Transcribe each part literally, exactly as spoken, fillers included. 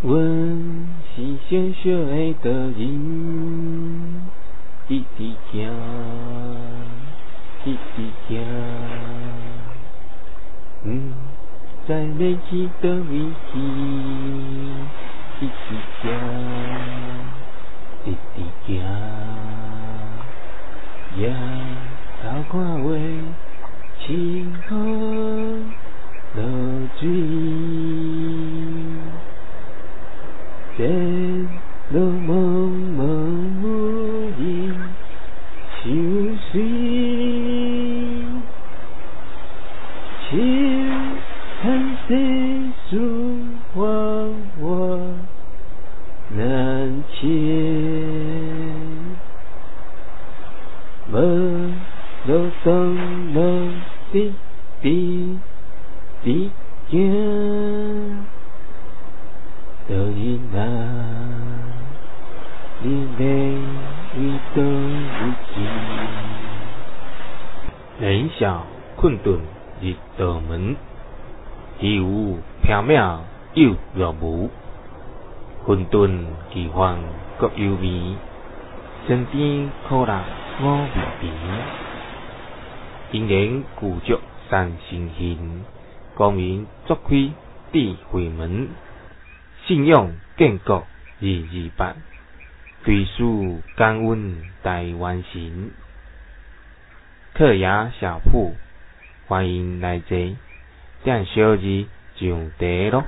阮是小小的导引，直直行，直直行，嗯，知要去倒位去，直直行，直直行，也偷看话，清好落水。天落蒙蒙无影，秋水秋看谁树花花难牵，无路东路直直直行。导引啊，你要为倒位去？人小困顿入道门，虚无缥缈有若无。混沌奇幻各幽微，身边苦辣我味甜。因缘故足三生形，光明作开智慧门。信用建国二二八，对书感恩大完成。客雅小铺，欢迎来坐，点小字上茶咯。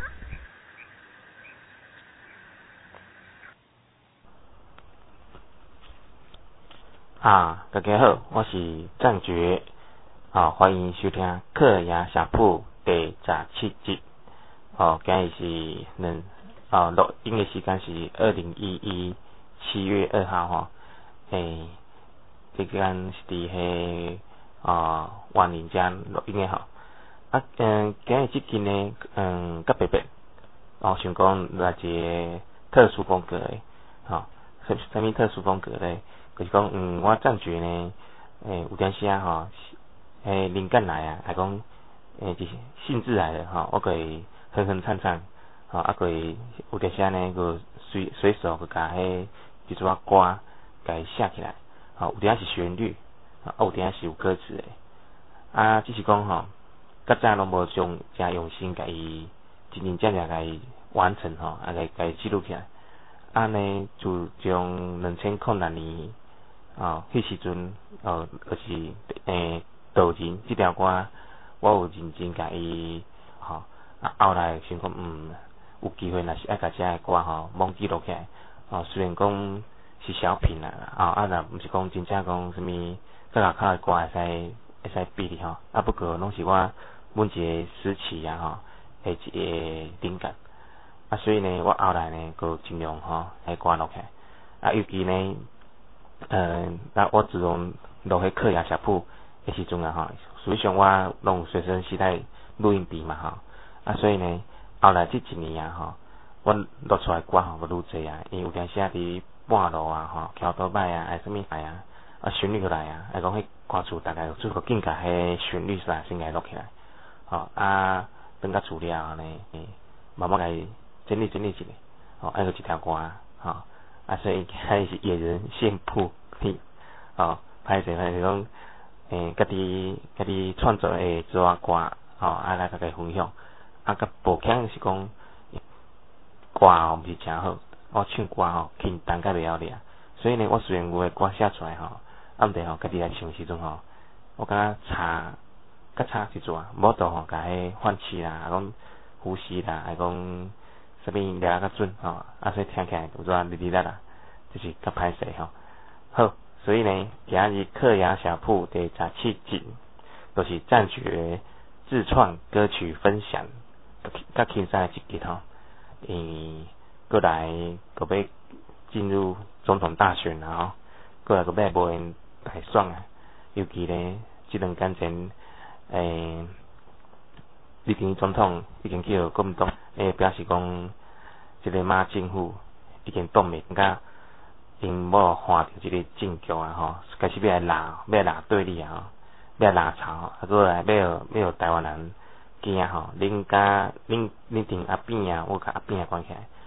啊，大家好，我是赞觉，啊，欢迎收听客雅小铺第十七集。哦，今日是能。哦，录音的时间是二零一一七月二号吼，诶，这间是伫迄啊万宁家录音的吼。啊，嗯，今日即间呢，嗯，较特别，哦，想讲来一个特殊风格的，吼，什什么特殊风格咧？就是讲，嗯，我赞觉呢，诶，有阵时啊吼，诶，灵感来啊，还讲，诶，就是兴致来了吼，我可以哼哼唱唱。吼，啊，佮有阵时呢，佮随随手佮甲迄一撮歌，甲伊写起来。吼，有阵是旋律，啊，有阵是有歌词的。啊，只是讲吼，较早拢无种真用心，甲伊真真正正甲伊完成吼，啊，甲伊甲伊记录起来。啊呢，自从两千零六年，哦，迄时阵，哦，就是诶，导人即条歌，我有认真甲伊，吼，啊，后来想讲，嗯。有机会，若是爱甲遮个歌吼，网记录起来。哦，虽然讲是小品啦，哦，啊，若毋是讲真正讲什物更加靠的歌会使会使比哩吼。啊，不过拢是我阮一个时期啊吼，诶一个灵感。啊，所以呢，我后来呢，佮尽量吼来歌录起来。啊，尤其呢，呃，那我自从落去课业社铺的时阵啊吼，实际上我拢有随身携带录音笔嘛吼。啊，所以呢。后来这一年啊吼，我录出来歌吼阁愈济啊，因为有阵时啊伫半路啊吼，桥倒摆啊，还什物来啊，啊旋律来啊，还讲迄歌词大概最后紧甲迄旋律啦先甲录起来，吼啊等甲厝了后呢，慢慢甲伊整理整理一下，吼，还有一条歌，吼啊所以还是野人献铺，吼歹势歹势讲诶，家己家己创作诶做啊歌，吼啊来甲伊分享。啊，甲步腔是讲歌吼毋是诚好，我唱歌吼轻重甲袂晓抓，所以呢，我虽然有诶歌写出来吼，啊，毋得吼家己来唱时阵吼，我感觉差，较差一撮，无度吼甲迄换气啦，啊讲呼吸啦，啊讲啥物抓较准吼，啊所以听起来有阵哩哩啦啦，就是较歹势吼。好，所以呢，今日客雅小铺第十七集，都是赞觉自创歌曲分享。较轻松的一集吼，诶，过来个要进入总统大选啦吼，过来个要无闲大爽啊！尤其呢，即两天前，诶，立前总统已经叫国民党诶表示讲，即个马政府已经挡袂甲因某换着即个政局啊吼，开始要来拉，要来拉对立啊吼，要来拉吵，啊过来要要台湾人。惊吼，恁甲恁恁顶阿扁啊，我甲阿扁关起来，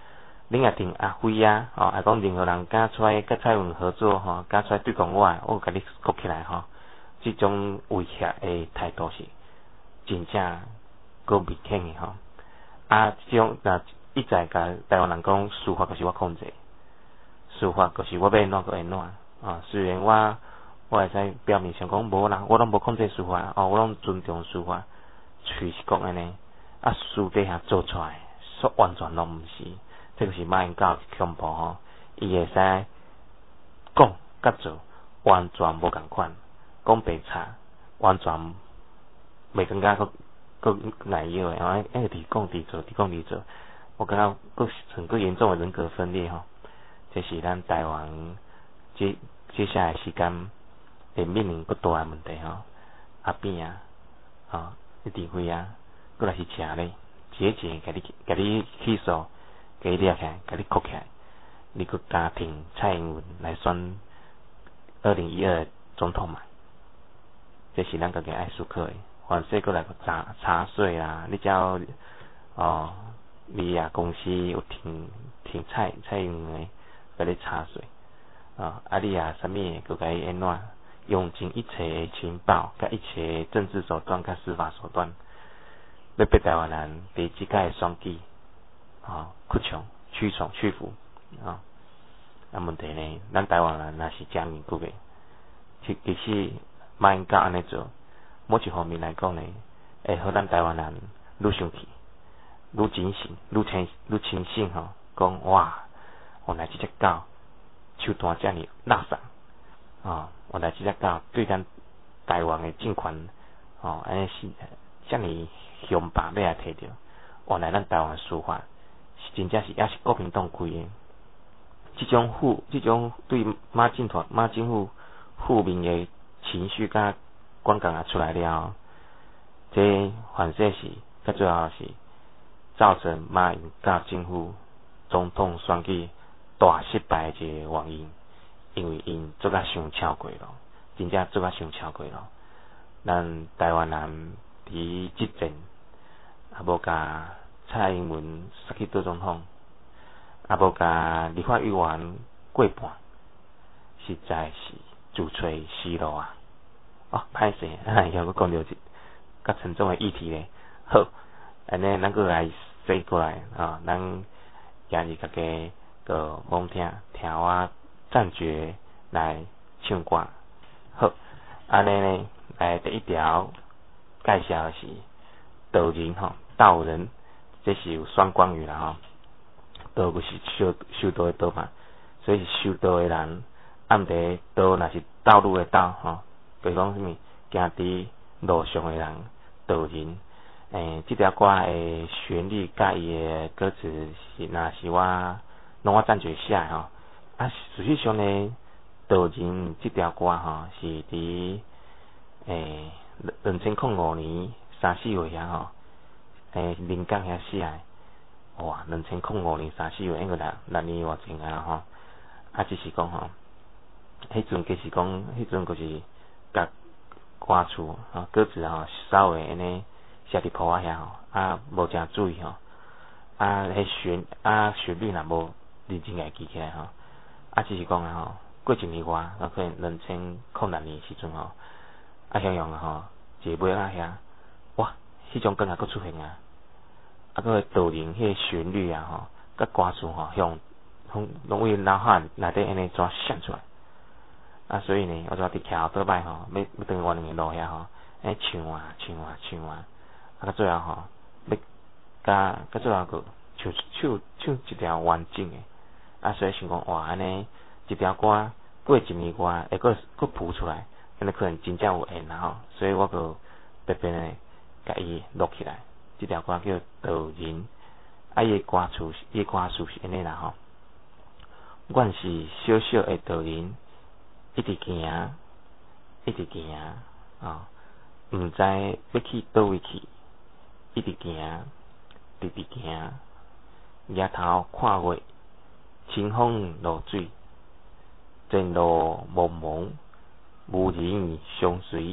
恁也听阿辉啊，吼，啊讲任何人敢出来甲蔡英文合作吼，敢出来对抗我，我甲你国起来吼，即种威胁的态度是真正够明显的吼。啊，即种若一再甲台湾人讲司法就是我控制，司法就是我要安怎个安怎啊。虽然我我会使表面上讲无啦，我拢无控制司法，哦，我拢尊重司法，喙是讲安尼，啊，私底下做出来，说完全拢毋是。这个是马英九恐怖吼，伊会使讲甲做完全无共款，讲白差，完全袂感觉佫佫内容诶，啊，一直讲伫做，伫讲伫做，我感觉佫很佫严重诶人格分裂吼，这是咱台湾接接下来时间会面临佫大诶问题吼，阿扁啊，吼，一定会啊，佫来是车咧，节节甲你甲你起诉。给你掠起来，给你扣起来，你个家庭蔡英文来选二零一二总统嘛？这是咱家己爱思考的。凡说过来查查税啦，你只要哦，你啊公司有停停蔡蔡英文的，给你查税啊，啊你啊啥物个该安怎用尽一切的情报、甲一切政治手段、甲司法手段，要逼台湾人伫即届选举。啊，屈从、屈从、屈服啊！啊，问题呢，咱台湾人若是真民主的，其其实马英九安尼做，某一方面来讲呢，会互咱台湾人愈生气、愈警醒、愈清、愈清醒吼。讲哇，原来即只狗手段遮尔垃圾啊！原来即只狗对咱台湾的政权哦，安尼是遮尔凶霸要来摕着，原来咱台湾司法。是真正是也是国民党开的，这种负，这种对马政团、马政府负面的情绪甲观感啊出来了，这反正是到最后是造成马英九政府总统选举大失败的一个原因，因为因做甲伤超过咯，真正做甲伤超过咯，咱台湾人伫执政也无甲。蔡英文杀去做总统，也无甲立法委员过半，实在是自吹死路啊！哦，歹势，啊，以后我讲到一较沉重的议题咧。好，安尼咱过来说过来啊，咱今日大家个罔听，听我赞觉来唱歌。好，安尼呢，来第一条介绍的是道人吼，道人。这是有双关语啦吼，道就是修修道的道嘛，所以是修道的人，暗地道若是道路的道吼，比如讲什么行伫路上的人，道人。诶，这条歌的旋律甲伊的歌词是，若是我拢我赞觉写的吼。啊，事实上呢，道人这条歌吼是伫诶两千零五年三四月遐吼。诶，临港遐写诶，哇，两千零五年三四月，应该六六年外前啊吼。啊，只是讲吼，迄阵其实讲，迄阵就是甲歌词吼，歌词吼稍微安尼写伫谱仔遐吼，啊，无诚注意吼，啊，迄旋啊旋律若无认真来记起来吼，啊，只是讲啊吼，过一年外，啊可能两千零六年时阵吼，啊，向阳吼，一个尾仔遐。迄种歌也佫出现啊，啊，佫导人迄个旋律啊吼，甲歌词吼，向拢拢为脑海内底安尼怎想出来，啊，所以呢，我就伫徛后倒摆吼，要要等往两个路遐吼，安尼唱啊唱啊唱啊，啊，到最后吼，要甲到最后佫唱唱唱一条完整诶，啊，所以想讲哇，安尼一条歌过一年外，会佫佫谱出来，安尼可能真正有缘啦吼，所以我佫特别呢。甲伊录起来，这条歌叫《道人》，啊，伊歌词，伊歌词是安尼啦吼。阮是小小的道人，一直行，一直行啊，毋知要去倒位去，一直行，直直行，抬头看月，清风落水，前路茫茫，无人相随，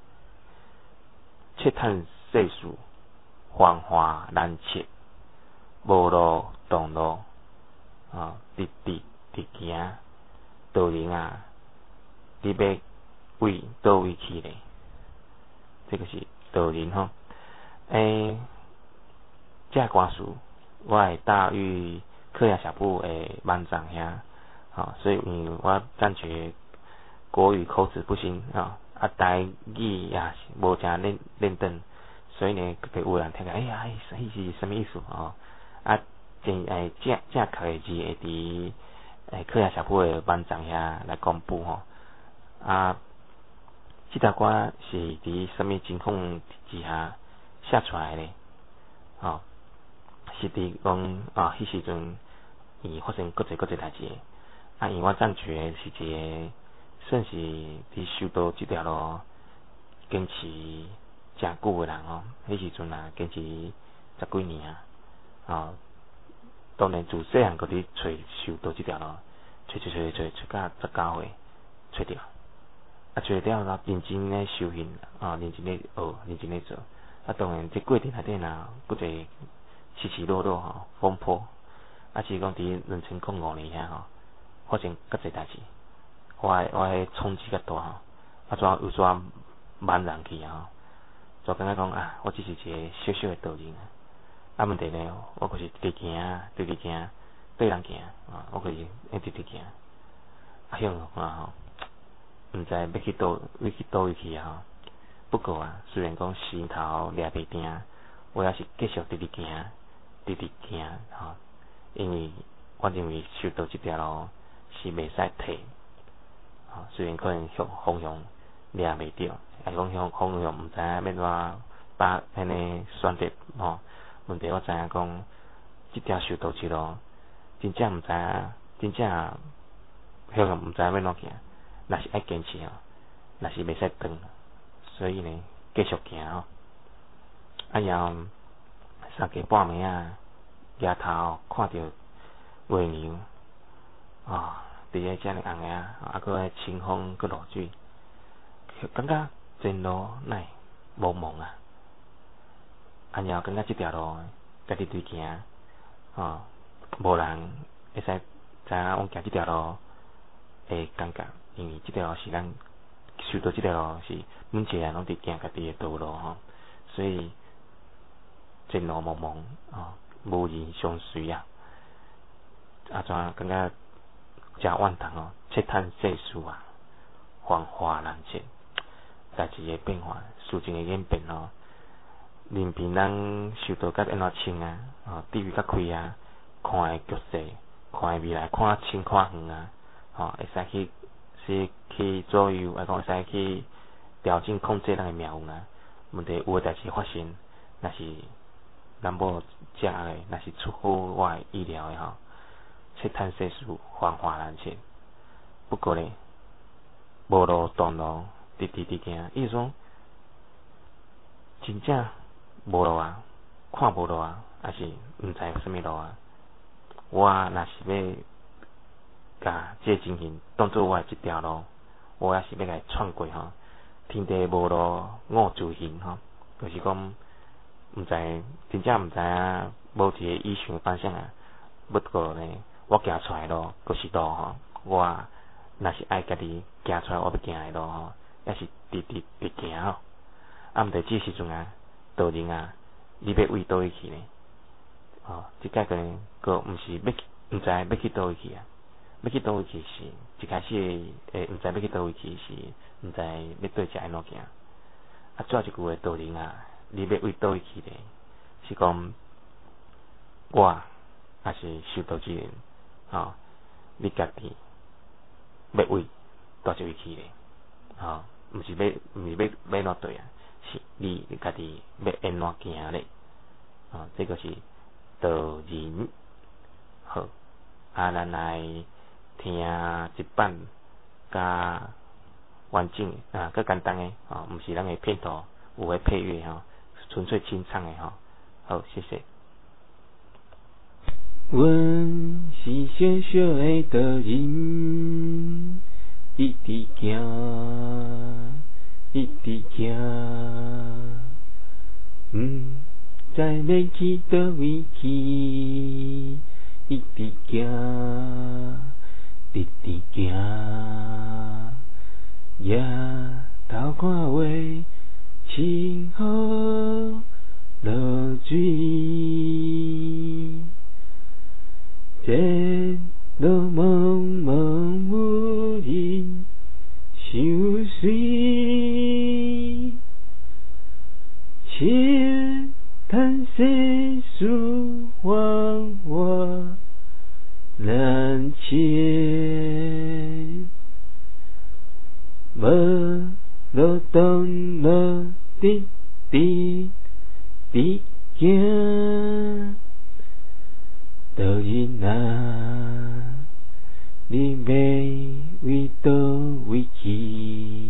切叹。世事繁华难测，无路同路， 哦，直直直行，道人啊，你要为倒位去咧？这个是道人吼。诶，这歌词我会大于课业小部诶班长遐，吼，所以因为我感觉国语口齿不清啊，啊台语也是无正练练顿，所以呢，给有人听个，哎呀，迄是什么意思哦？啊，正诶正正确诶字会伫诶课业小部诶班长遐来公布吼。啊，这条歌是伫什么情况之下写出来咧？吼，是伫讲啊，迄时阵伊发生各侪各侪代志，啊，因为我赞觉是一个算是伫修道这条路坚持诚久诶人吼，迄时阵啊坚持十几年啊，哦，当然自细汉就伫找修道这条路，找找找找找到十九岁找着，啊找着了认真咧修行啊，认真咧学，认真咧做，啊当然这过程内底呐，搁侪起起落落吼，风波，啊是讲伫两千零五年遐吼，发生各侪代志，我我迄冲击较大吼，啊怎有怎茫然去啊，就感觉讲啊，我只是一个小小的道人啊，啊问题呢，我可是直直行，直直行，对人行啊，我可是一直直行，啊向啊吼，毋知要去倒要去倒位去啊，不过啊，虽然讲心头掠袂定，我也是继续直直行。直直行吼，因为我认为修道这条路是袂使退，吼，虽然可能向方向掠袂着，啊讲向方向毋知影要怎把安尼选择吼，问题我知影讲，这条修道之路真正毋知影，真正向向毋知影要怎行，若是爱坚持吼，若是袂使断，所以呢，继续行吼，啊然后。三更半暝啊，抬头看到月娘啊，伫咧遮尔红个啊，啊，搁迄清风搁落水，感觉前路乃茫茫啊，啊，然后感觉即条路家己伫行，吼，无人会使知影阮行即条路诶感觉，因为即条路是咱修道即条路是每一个人拢伫行家己诶道路吼，所以。前路茫茫啊，无人相随啊！啊，怎感觉真惋惜哦，嗟叹世事啊，繁华难见，代志会变化，事情会演变哦。任凭咱受到甲安怎清啊，哦，地域较开啊，看诶局势，看诶未来，看清看远啊，哦，会使去是去左右，啊讲会使去调整控制咱诶命运啊。问题有诶代志发生，若是。咱无食诶，若是出乎我诶意料诶吼，嗟叹世事繁华难见。不过咧，无路断路，直直直行。意思说，真正无路啊，看无路啊，还是毋知有啥物路啊。我若是要甲这情形当做我诶一条路，我也是要甲伊闯过吼。天地无路我自行吼，就是讲。毋知真正毋知影，无一个依循方向啊。不过呢，我行出来路，佫是路吼。我若是爱家己行出来，我要行诶路吼，也是直直直行吼。啊，毋得这时阵啊，道人啊，你要为倒位去呢？哦，即个可能佫毋是要，毋知要去倒位去啊？要去倒位去是一开始诶，毋知要去倒位去是毋知要对遮安怎行。啊，最后一句话，道人啊。你要为倒位去咧？是讲我也是修道之人，吼、哦，你家己要为倒一位去咧？吼、哦，毋是要，毋是要要怎对啊？是你家己要安怎行咧？哦，这个是道人。好，啊，咱来听一版加完整啊，较简单诶，哦，毋是咱诶片头有诶配乐吼。纯粹清唱的吼，好，谢谢。 阮是小小的道人，一直行，一直行，毋知要去倒位去， 一直行，直直行，抬头看话，清好落水，这路茫茫有人相随，且叹世事繁华难前，无路当路直直直行，道人啊，你要为倒位去？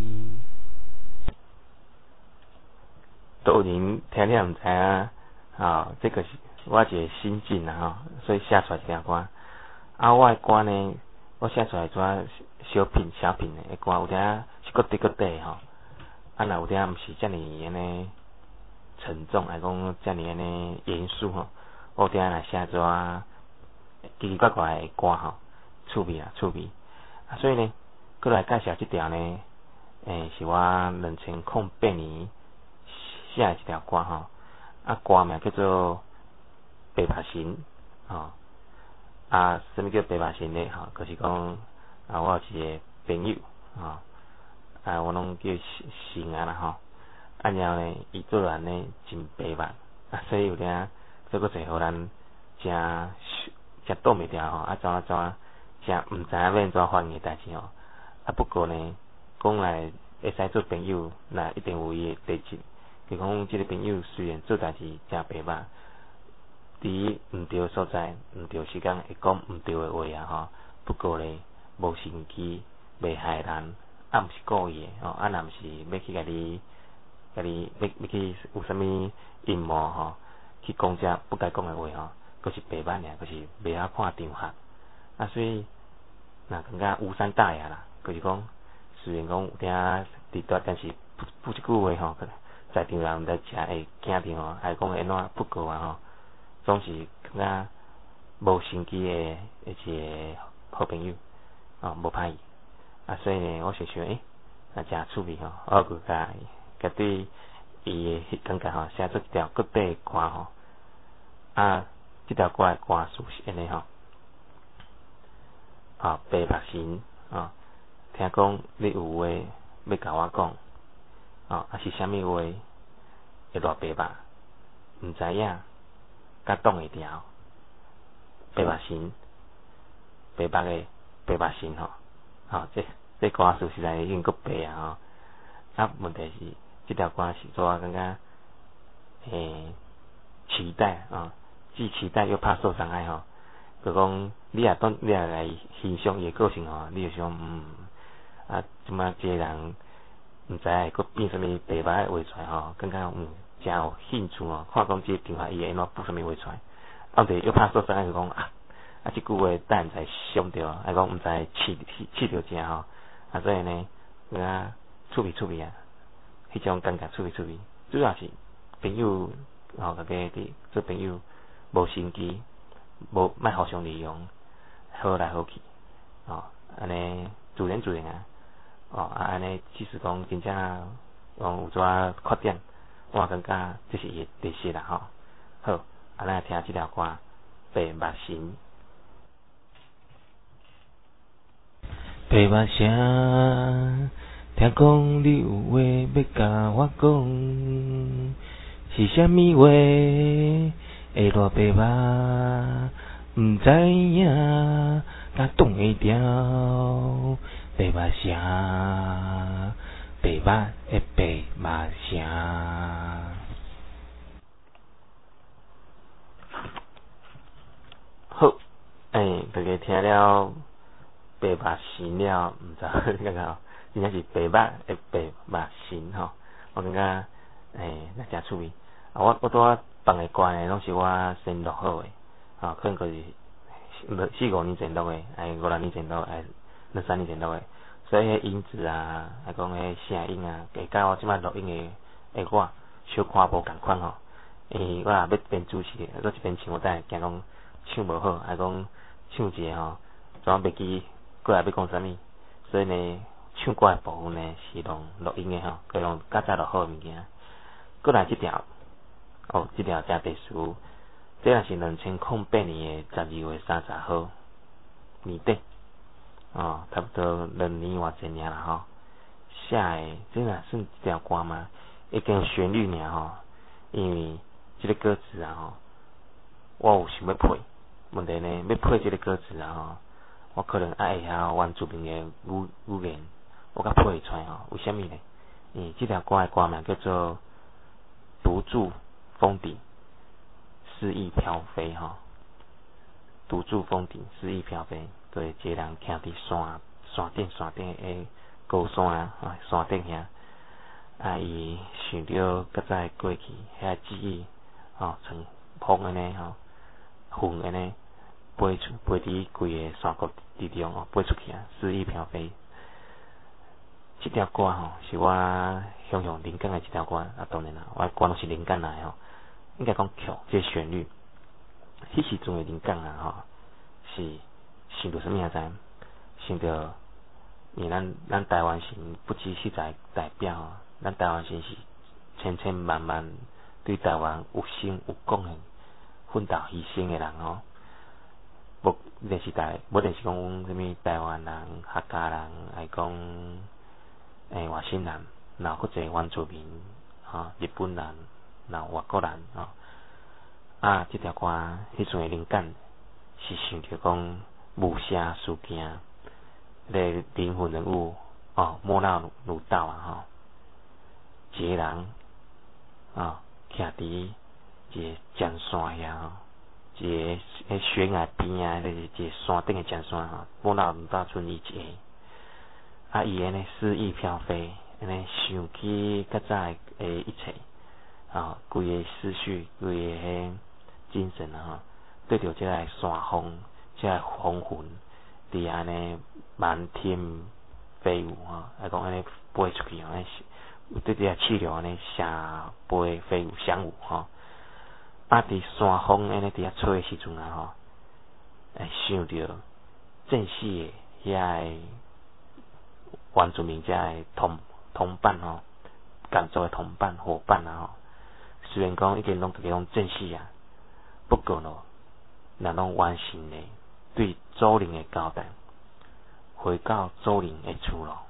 都人听了毋知影，啊，这个是我一个心境啊，吼，所以写出来一条歌。啊，我的歌呢，我写出来做小品、小品的歌，有点是各地各地吼，啊，若有点毋是遮尔安尼沉重，来讲遮尔安尼严肃吼，我有点来写做奇奇怪怪的歌吼，趣味啊，趣味。啊，所以呢，过来介绍这条呢，诶，是我两千零八年写的一条歌吼，啊，歌名叫做《白目神》吼。啊，什么叫白目神呢？吼，就是讲啊，我有一个朋友吼，啊，我拢叫神啊啦吼。啊，然后呢，伊做人呢真白目，啊，所以有点做个侪互咱真真挡袂牢吼，啊，怎啊怎啊，真毋知影要安怎反应代志吼。啊，不过呢，讲来会使做朋友，那一定有伊的特质。就讲即个朋友虽然做代志真白目，伫毋对所在、毋对时间会讲毋对的话啊吼。不过呢，无心机，袂害人，啊，毋是故意的吼。啊，若毋是要去甲你、甲你要要去有啥物阴谋吼，去讲遮不该讲的话吼，佫是白目尔，佫是袂晓看场合。啊，所以若感觉无伤大雅啦，就是讲虽然讲有点伫倒，但是不不一句话吼。在场人毋知食会惊着吼，还讲会安怎不过啊吼，总是感觉无心机的一个好朋友，哦，无歹意啊，所以呢，我想想，诶、欸，啊，真趣味吼，我佮甲甲对伊的感觉吼，写出一条各地的歌吼，啊，这条歌的歌词是安尼吼，啊，白目神啊，听讲你有话要甲我讲。哦，啊是啥物话会偌白目，毋知影，甲挡会牢。白目神，白目的白目神吼，吼这这歌词实在已经够白啊吼。啊，问题是这条歌是做我感觉诶期待啊，既期待又怕受伤害吼。就讲你也当你也来欣赏伊的个性吼，你就想嗯啊，即摆这个人。毋知会佫变啥物白目的话出来吼，感觉嗯真有兴趣哦。看讲即个场合伊会安怎补啥物话出来，啊，对又怕受伤害，就讲啊啊，即句话等下才想着，还讲毋知试试试着正吼，啊，所以呢，啊，趣味趣味啊，迄种感觉趣味趣味，主要是朋友吼，大家伫做朋友无心机，无莫互相利用，好来好去，哦，安尼自然自然啊。哦，啊，安尼即使讲真正讲有遮缺点，我感觉这是伊的特色啦吼。好，啊，咱听即条歌《白目神》。 白目声，听讲你有话要甲我讲，是啥物话会偌白目？毋知影，甲挡会牢。白目声，白目的白目声。 好，诶、欸，大家听了白目神了，毋知感觉真正是白目的白目神吼。我感觉诶，那、欸、真趣味。啊，我我拄仔放的歌呢，拢是我先录好的，啊，可能就是四五年前录的，哎，五六年前录的，哎。两三年前录的，所以迄音质啊，还讲迄声音啊，会甲我即摆录音的的我小可无共款吼。诶，我也要编主持，搁一边唱，我等下惊讲唱无好，还讲唱一个吼，怎啊袂记过来要讲啥物，所以呢，唱歌的部分呢是用录音的吼，佮用较早录好物件。过来即条，哦，即条真特殊，这也是两千零八年的十二月三十号年底，哦，差不多两年偌济年啦吼。写的，这若算一条歌嘛？已经有旋律尔吼，因为即个歌词啊吼，我有想要配，问题呢要配即个歌词啊吼，我可能爱会晓原住民的语语言，我甲配会出来吼。为虾米呢？因为即条歌的歌名叫做《独住峰顶，诗意飘飞》吼，独住峰顶，诗意飘飞，对，一个人徛伫山山顶山顶诶高山啊，山顶遐。啊，伊想着较早过去遐记忆，吼，像风安尼吼，云安尼飞出，飞伫规个山谷之中哦，飞出去啊，诗意飘飞。这条歌吼，是我想用灵感的一条歌啊，当然啦，我歌拢是灵感来吼，应该讲曲，这个旋律，迄时阵的灵感啊吼，是想到什么啊？知？想到，因为咱咱台湾省不止实在代表。咱台湾省是千千万万对台湾有心有贡献、奋斗牺牲的人吼。无电视台，无电视讲什么台湾人、客家人，还讲诶外省人，然后或者原住民、吼日本人、然后外国人吼。啊，这条歌迄阵的灵感是想着讲武侠事件的灵魂人物哦，莫那鲁道啊吼。一个人啊，徛伫一个江山遐吼，一个迄悬崖边啊，就是一个山顶的江山吼，莫那鲁道村伊一个。啊，伊安尼诗意飘飞，安尼想起较早诶一切，啊，规个思绪，规个迄精神啊，吼，对着即个山峰，即个风云，伫安尼满天飞舞吼，还讲安尼飞出去，安尼。对这气流安尼下飞飞舞翔舞吼，啊伫山峰安尼伫遐吹的时阵啊吼，会想着正式的遐个原住民遮的同同伴吼，工作的同伴伙伴啊吼，虽然讲已经拢逐个拢正式啊，不过咯，若拢完成的对祖灵的交代，回到祖灵的厝咯。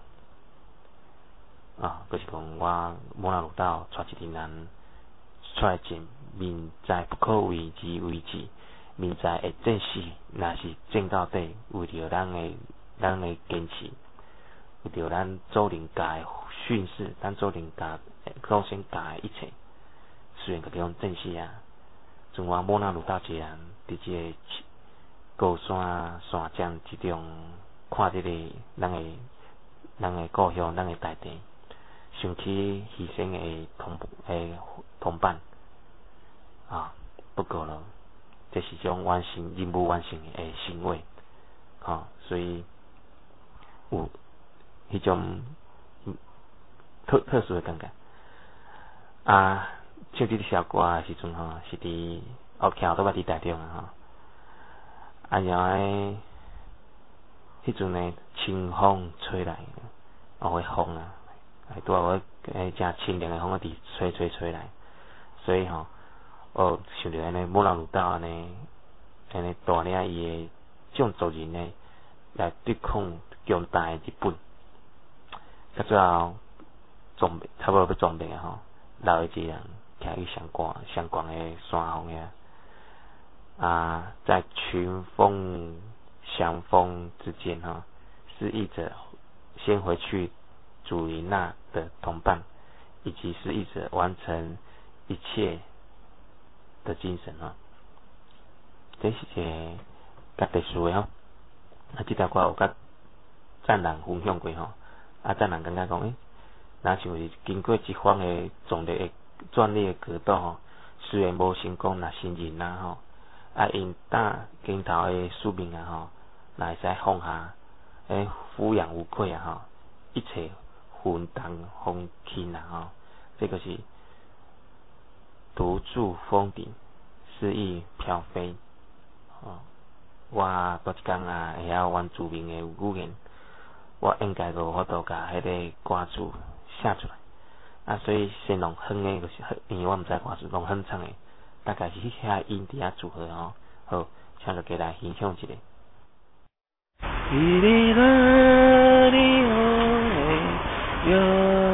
啊，就是讲我莫那鲁道带一群人出来见明在不可为之为之，明在会正视，若是正到底，为着咱的咱的坚持，为着咱祖灵教的训示，咱祖灵教祖先教的一切，虽然个地方正视啊，像我莫那鲁道一个人伫即个高山山江之中，看即个咱的咱的故乡，咱的大地。想起牺牲的同诶同伴啊，不过咯，这是种完成任务完成的行为，啊，所以有迄种特特殊的感觉。啊，唱这首歌的时阵吼，是伫哦，徛倒摆伫台中啊吼，啊然后诶，迄阵诶清风吹来，哦，会风啊。哎，拄啊，我诶，正清凉诶风啊，伫吹吹吹来，所以吼，哦，想着安尼莫那鲁道安尼，安尼带领伊诶种族人呢，来对抗强大诶日本，到最后装备差不多要装备啊吼，留一个人徛去上高上悬诶山峰遐，啊，在群峰相逢之间哈，失意者先回去。祖灵那的同伴，以及失意者完成一切的精神啊，这是一个较特殊的吼。啊，这条歌有甲赞人分享过吼，啊，赞人感觉讲，诶，若像是经过一番的壮烈的壮烈的格斗吼，虽然无成功，若信任啦吼，啊，因打镜头的宿命啊吼，若会使放下，诶，俯仰无愧啊吼，一切。云淡风轻啊吼，这个是独住峰顶，诗意飘飞， 哦，我多一工啊会晓原住民的语言，我应该有法度甲迄个歌词写出来。啊，所以先弄哼的，就是因为我毋知歌词弄哼唱的，大概是遐音底下组合吼。好，请大家来欣赏一下。哩哩啦哩哦哎哟，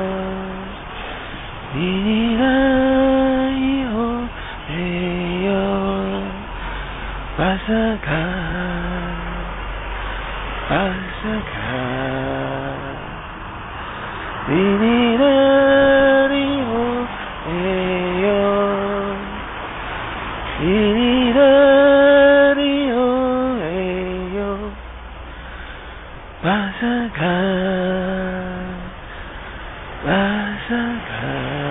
哩哩啦哩哦哎哟，巴萨卡巴萨卡，哩哩啦哩哦哎哟，哩哩啦哩哦哎哟。巴萨卡，巴萨卡。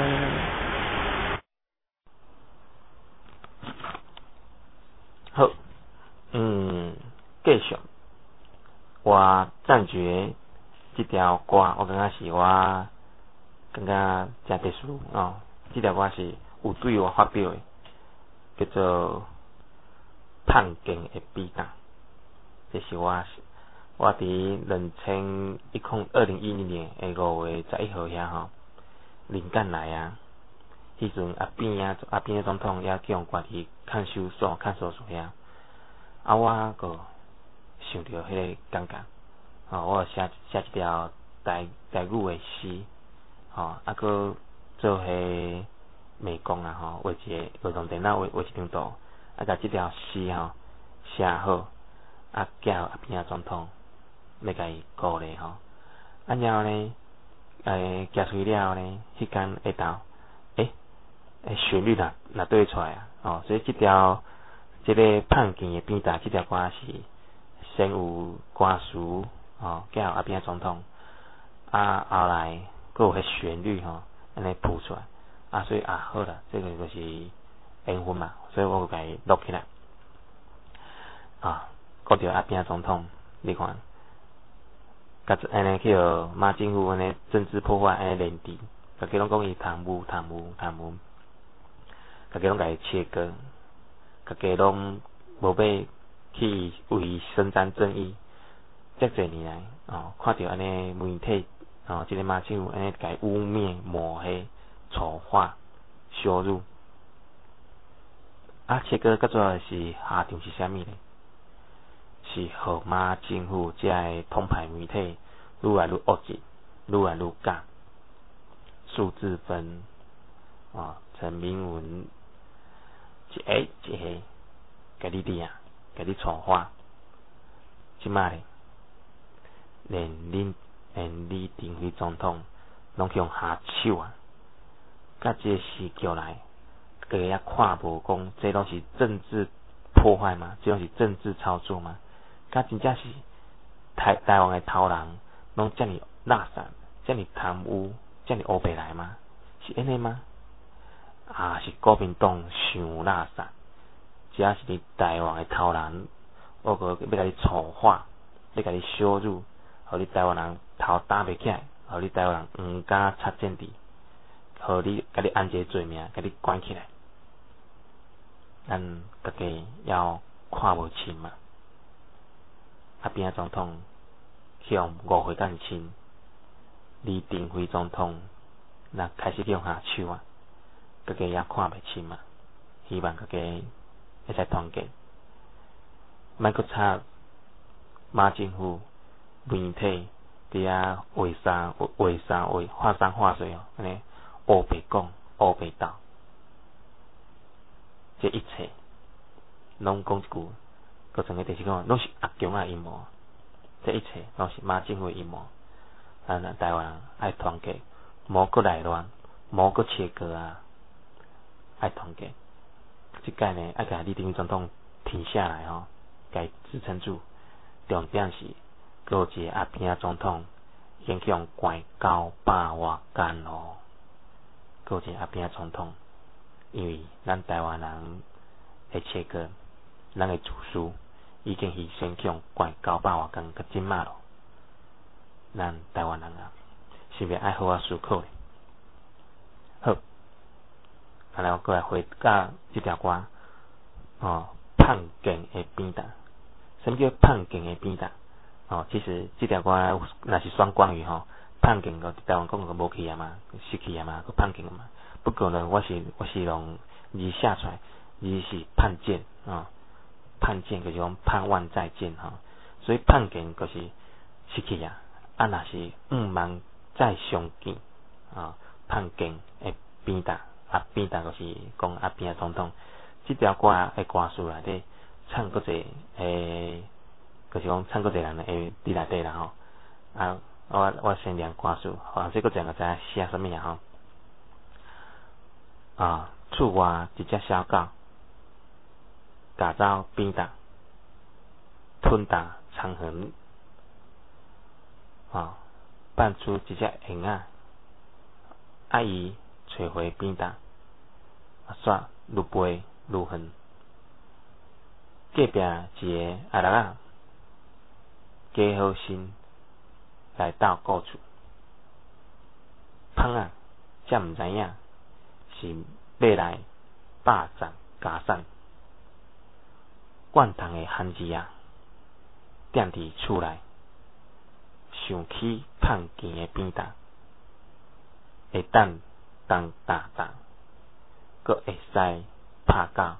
好，嗯，继续。我赞觉这条歌，我感觉是我感觉真特殊哦。这条歌是有对我发表的，叫做《胖劲的比达》，这是我。我伫两千一空二零一零年诶五月十一号遐吼，灵感来啊！迄阵阿扁啊，阿扁总统也叫我去看守所、看守所遐，啊，我个想到迄个感觉，吼、哦，我写写一条台台语诶诗，吼、哦，啊个做迄美工啊吼，画一个画用电脑画画一张图，啊，甲即条诗吼写好，啊，寄互阿扁总统。要甲伊鼓励吼，啊然后呢，诶，寄出去了后呢，迄间下昼，诶，诶，旋律若若对出来啊，哦，所以即条即、这个胖劲的变大，即条歌是先有歌词哦，寄互阿扁总统，啊后来佫有迄旋律吼，安尼谱出来，啊，所以啊好啦，这个就是缘分嘛，所以我甲伊录起来，啊，顾着阿扁总统，你看。甲安尼去互马政府安尼政治破坏安尼连治，大家拢讲伊贪污贪污贪污，大家拢甲伊切割，大家拢无要去为伊伸张正义。遮侪年来哦，看到安尼媒体哦，即、这个马政府安尼甲伊污蔑、抹黑、丑化、羞辱，啊，切割较主要是下场是啥物呢？是互马政府遮个统派媒体愈来愈恶质，愈来愈假。数字分啊，陈明文一个一个，甲你滴啊，甲你丑化。即摆咧，连恁连李登辉总统拢向下手啊！甲即个时局来，大家也看无讲，这拢是政治破坏吗？这拢是政治操作吗？甲真正是台台湾的头人，拢遮尔垃圾，遮尔贪污，遮尔乌白来吗？是安尼吗？啊，是国民党想垃圾，只是你台湾的头人，我个要甲你丑化，要甲你羞辱，互你台湾人头打袂起来，互你台湾人毋敢插政治，互你甲你安一个罪名，甲你关起来，咱大家要看无清嘛。阿扁总统向五岁干亲，李登辉总统若开始向下手啊，大家也看袂清嘛。希望大家会使团结，莫阁插马政府媒体伫遐画三画三画画三画四哦，安尼乌白讲乌白斗，这一切拢讲一句。各层个电视讲，拢是阿强啊阴谋，这一切拢是马政府阴谋。咱台湾人爱团结，莫阁内乱，莫阁切割啊，爱团结。即届呢，爱甲李登辉总统停下来吼，甲伊支撑住。重点是，阁有一个阿扁总统，影响关九百外间咯。阁有一个阿扁总统，因为咱台湾人会切割。咱的自私已经牺牲向关九百外间，甲即马咯。咱台湾人啊，是袂爱好好思考的。好，然后过来回到这条歌哦， 胖劲的扁担。什么叫胖劲的扁担？哦，其实这条歌若是双关语吼，胖劲个台湾讲个无去啊嘛，失去啊嘛，个胖劲啊嘛。不过呢，我是我是用字写出来，字是盼见啊、哦，盼见就是讲盼望再见哈、哦。所以胖劲就是失去啊，啊若是毋望再相见啊，胖劲的扁担啊，扁担就是讲阿扁总统。这条歌的歌词内底唱个侪诶。就是讲唱过一个人会伫内底啦吼，啊，我我先念歌词，或者个整个知写什么呀吼，啊，厝外一只小狗，驾走扁担，吞大长痕，啊，扮出一只婴仔，爱伊找回扁担，啊，煞愈飞愈远，隔壁一个阿六仔。加好心来到故厝，芳啊，才毋知影是要来霸占家产。惯糖的番薯啊，踮伫厝内，想起胖见的扁担，会当当打打，阁会使拍狗。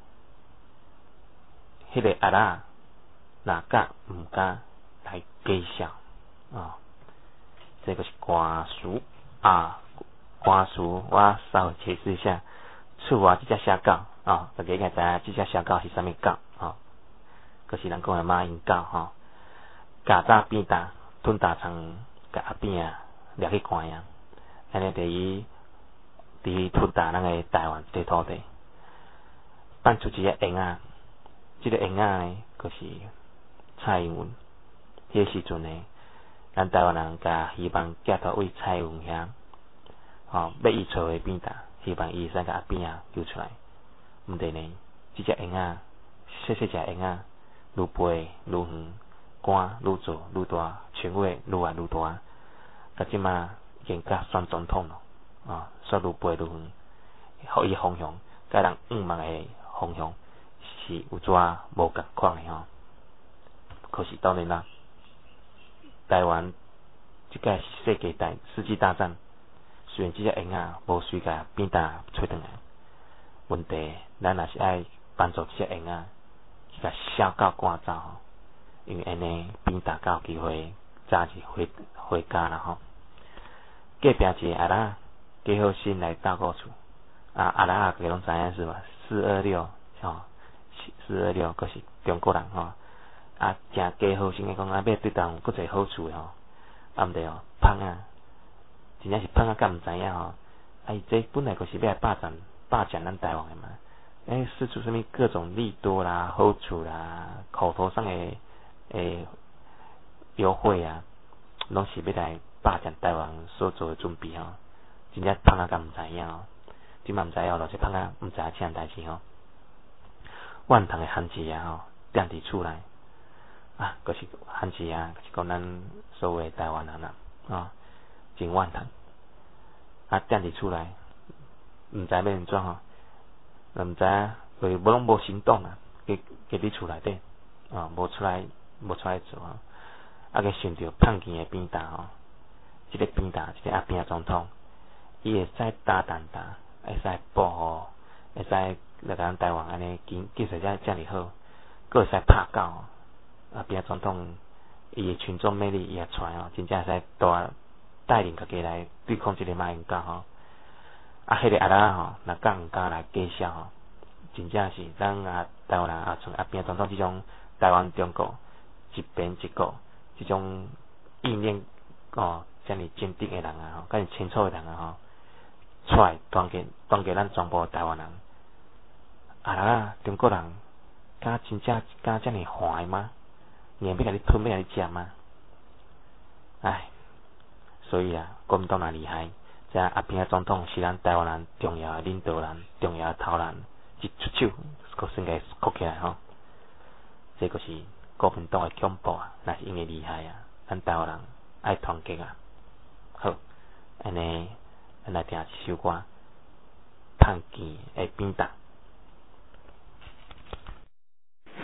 迄个阿仔若甲毋敢来介绍啊、哦，这个是歌词啊，歌词我稍微解释一下。厝外这只小狗啊，大家应该知影这只小狗是啥物狗啊？可、就是人讲的马英狗吼，家早扁担吞大肠，甲阿扁啊掠去关啊，安尼伫伊伫吞大咱个台湾这土地，扮出一个婴仔，这个婴仔呢，就是蔡英文。迄时阵呢，咱台湾人甲希望寄托为蔡英文遐，吼、哦，要伊找回扁担，希望伊使甲阿扁啊救出来。毋对呢，即只婴仔，细细只婴仔，愈飞愈远，官愈做愈大，权位愈来愈大。甲即马已经甲选总统咯，啊、哦，煞愈飞愈远，互伊方向，甲人毋望的方向是有怎无共款的吼。可是当然啦。台湾即个是世界大世纪大战，虽然即只婴仔无随甲扁担吹转来，问题咱也是爱帮助即只婴仔去甲小狗赶走吼，因为安尼扁担才有机会早日回回家啦吼。隔壁一个阿拉加好心来到故厝，啊阿拉大家拢知影是吧？四二六吼，四二六，佫是中国人吼。啊，诚加好心诶讲，啊，要对人有佫侪好处诶吼，啊毋对哦，芳啊，真正是芳啊，敢毋知影吼，啊，伊这本来就是要来霸占霸占咱台湾诶嘛，诶，施出什么各种利多啦、好处啦、口头上诶诶优惠啊，拢是要来霸占台湾所做诶准备吼，真正芳啊，敢毋知影哦，即嘛毋知影，老是芳啊，毋知影啥代志吼，万通诶番薯啊吼，踮伫厝内。啊，佫是番薯啊，是讲咱所谓台湾人啦，啊，真万谈。啊，踮伫厝内，毋知要安怎吼，毋知影，就是无拢无行动啊，加加伫厝内底，啊，无出来，无出来做啊。啊，佮想着胖见诶扁担吼，即、這个扁担，即、這個阿扁总统，伊会使打蛋打，会使保护，会使来咱台湾安尼经技术遮遮尔好，佫会使拍狗。啊，边总统伊诶群众魅力伊也出来哦，真正会使带带领家己来对抗即个马英九吼。啊，迄、那个阿拉吼，若敢毋敢来介绍吼，真正是咱啊台湾人啊像阿边总统即种台湾中国一边一国即种意念哦，遮尔坚定诶人啊吼，遮尔清楚诶人啊吼，出来团结团结咱全部台湾人。啊啦，中国人敢真正敢遮尔坏吗？硬要甲你吞，要甲你食吗？唉，所以啊，国民党若厉害，这阿扁总统是咱台湾人重要的领导人、重要的头人，一出手，佫算个哭起来吼。这个是国民党的恐怖啊，那是因为厉害啊，咱台湾人爱团结啊。好，安尼，咱来听一首歌，胖见的扁担。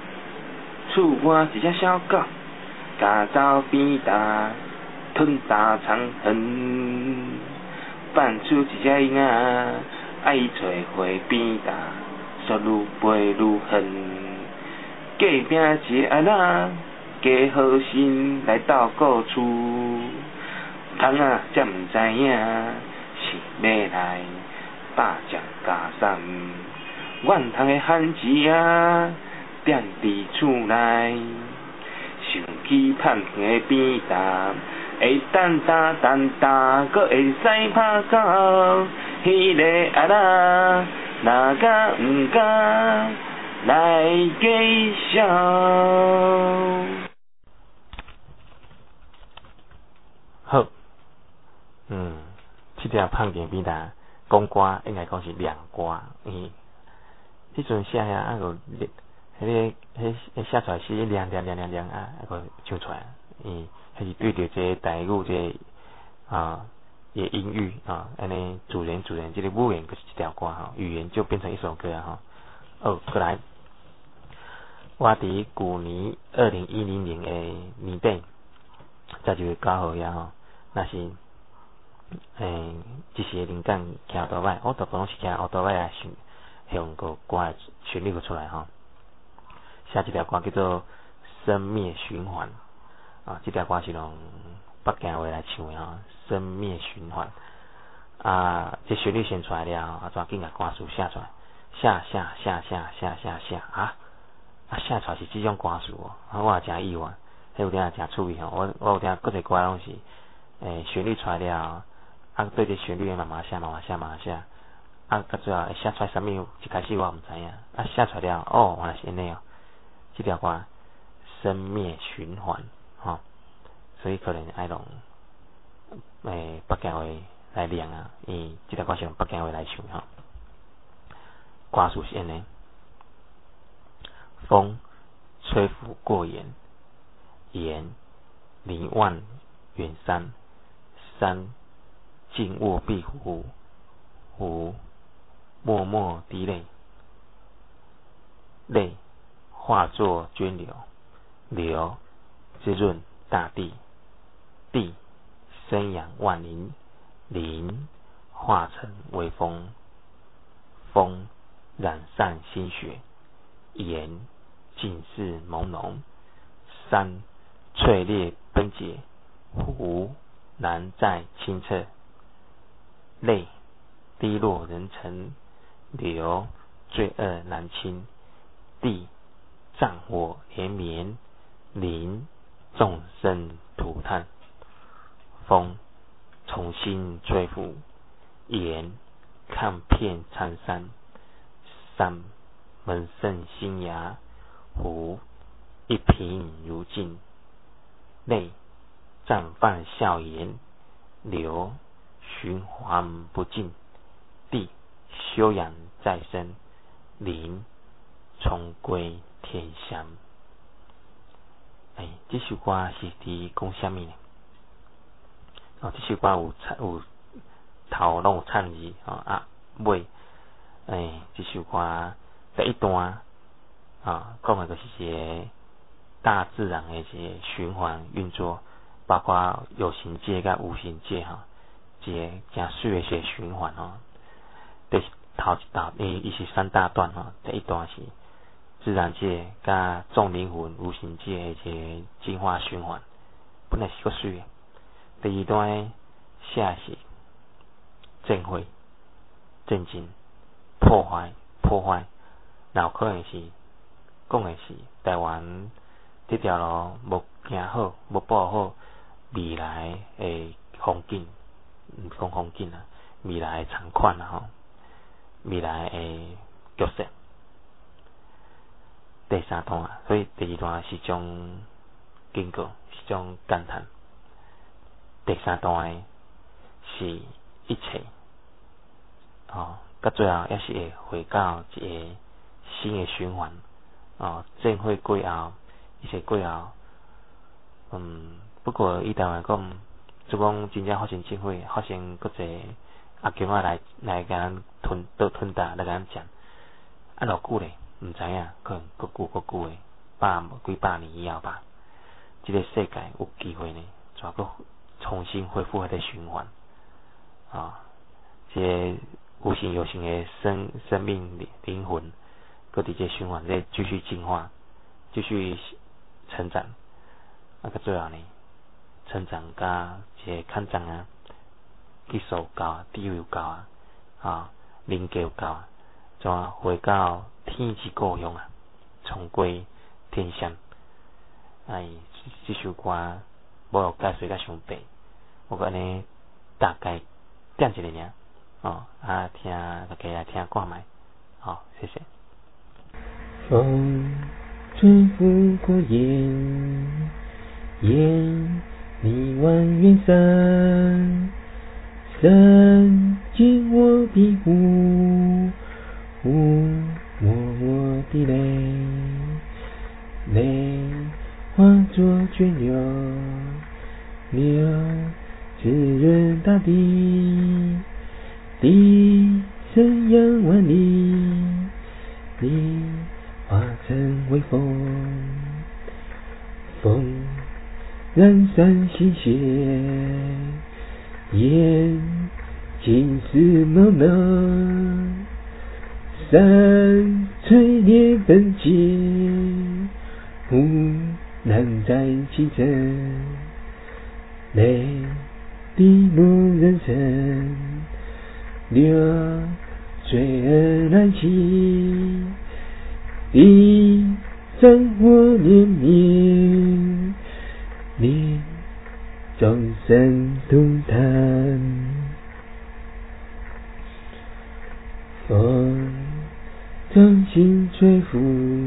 厝我一只小狗，家走边搭吞大长痕，放出一只婴仔，爱找花边搭，说愈飞愈远。隔壁一个阿仔，加好心来斗顾厝，虫仔才毋知影是要来霸占家产。阮通个汉子啊，踮伫厝内，想起探个边搭，会等打等打，搁会使拍狗。迄个阿仔，哪敢毋敢来计较？ 好，嗯，这条胖点边搭讲歌应该讲是亮歌，嗯，迄阵写遐啊个，迄个迄迄写出来是亮亮亮亮亮啊，啊个唱出来，嗯，还是对着这个台语这个啊，也音域啊，安尼主人主人这个母语就是一条歌哈，语言就变成一首歌啊哈。哦，过来，我伫旧年二零一零年诶年底，十二月九號呀吼，那是诶，一時嘅靈感騎奧多擺，我大部攏是騎奧多擺啊，旋向個歌嘅旋律個出來吼。寫一條歌叫做《生滅循環》啊，這條歌是用北京話來唱嘅吼，《生滅循環》啊，這旋律先出來了，啊，抓緊甲歌詞寫出來。寫寫寫寫寫寫寫啊！啊寫出來是即種歌詞哦，啊我也誠意外，迄有聽誠趣味吼。我我有聽各個歌攏是誒旋律出來了，啊對着旋律慢慢寫慢慢寫慢慢寫，啊到最後會寫出來啥物？一開始我毋知影，啊寫出來了，哦原來是安尼哦。即條歌生滅循環吼，所以可能愛用誒北京話來念啊，因為即條歌是用北京話來唱吼。歌詞是安尼，風吹拂過眼，眼離望遠山，山靜臥碧湖，湖默默滴淚，淚化作涓流，流滋潤大地，地生養萬靈，靈化成微風，風染上心血，眼盡是朦朧，山翠裂崩解，湖難再清澈，淚滴落人塵，流罪惡難清，地戰火連綿，靈眾生塗炭，風重新吹拂，眼看遍蒼山，山門生新芽，湖一平如鏡，淚綻放笑顏，流循環不盡，地休養再生，靈重歸天鄉。哎，這首歌是佇講啥物呢？哦，這首歌有有頭攏有漢字哦啊尾。誒，這首歌第一段啊，講的就是一個大自然的一個循環運作，包括有形界甲無形界哈，一個誠水的一個循環吼。第頭一段，伊伊是三大段吼，第一段是自然界甲眾靈魂無形界的一個進化循環，本來是個水的。第二段寫是震毀、震驚。破壞破壞，然後可能是講的是台灣這條路無行好，無保好未來的風景，唔講風景啊，未來的長款啊吼，未來的局勢。第三段啊，所以第二段是種警告，是種感嘆。第三段的是一切，哦。到最後也是會回到一個新的循環哦，正會過後，一些過後，嗯，不過以台灣講，就講真正發生正會，發生嗰隻阿強啊來來甲咱吞倒吞打來甲咱食，啊偌久咧，毋知影，可能佫久佫久誒， 百几百年以后吧，这个世界有机会呢，再个重新恢复它的循环啊，这个无形有形的生生命灵魂，搁伫这循环在继续进化，继续成长，啊，到最后呢，成长甲这个看长啊，技术有够啊，地位有够啊，啊，人格有够啊，怎回到天之故乡啊，重归天乡。哎，这首歌无有解说甲伤白，我安尼大概点一下尔，哦，啊，听大家来听看卖，好，谢谢。 风吹拂过眼，眼迷望远山，山见我的湖，湖摸我的泪，泪化作涓流，流滋润大地，地生养万里，里化成微风，风染山心血，眼睛是茫茫，山吹裂奔结，湖南在清晨，泪滴落人生，流水而来兮，地上火连绵，令众生动弹。风掌心吹拂，